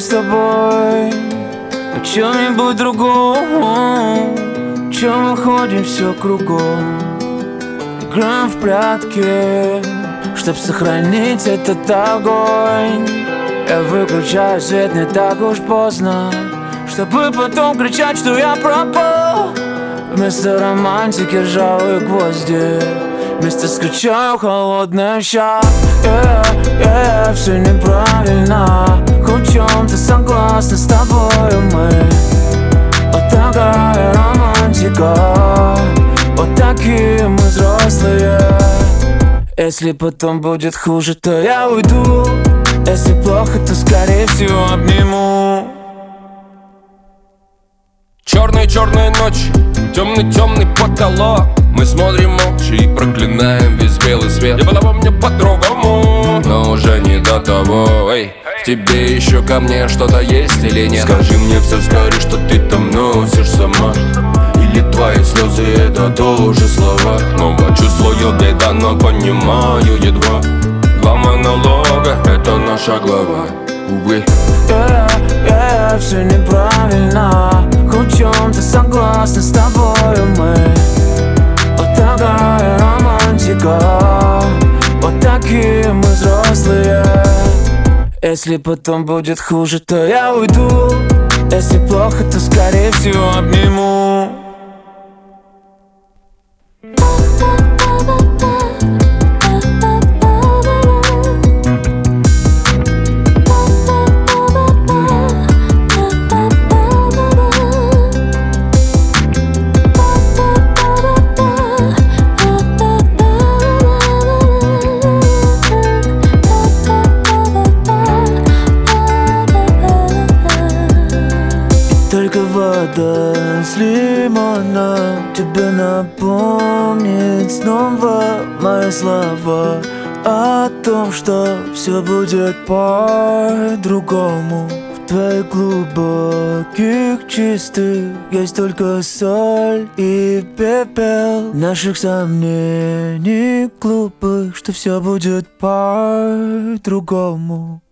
с тобой о чем-нибудь другом, чем мы ходим все кругом, играем в прятки, чтоб сохранить этот огонь. Я выключаю свет не так уж поздно, чтобы потом кричать, что я пропал. Вместо романтики ржавые гвозди, вместо скачаю холодный ща. Все неправильно, хоть в чем-то согласна с тобою мы. Вот такая романтика, вот такие мы взрослые. Если потом будет хуже, то я уйду. Если плохо, то скорее всего обниму. Черные ночи, темный потолок. Мы смотрим молча и проклинаем весь белый свет. Я была во мне по-другому, но уже не до того. Эй, в тебе еще ко мне что-то есть или нет? Скажи мне все скорее, что ты там носишь сама. Или твои слезы это тоже слова. Снова чувствую где-то, но понимаю едва. Два монолога, это наша глава, увы. Все неправильно, хоть в чем-то согласна с тобою мы. Вот такая романтика, вот такие мы взрослые. Если потом будет хуже, то я уйду. Если плохо, то скорее всего обниму. Только вода с лимоном тебе напомнит снова мои слова о том, что все будет по-другому. В твоих глубоких чистых есть только соль и пепел наших сомнений глупых, что все будет по-другому.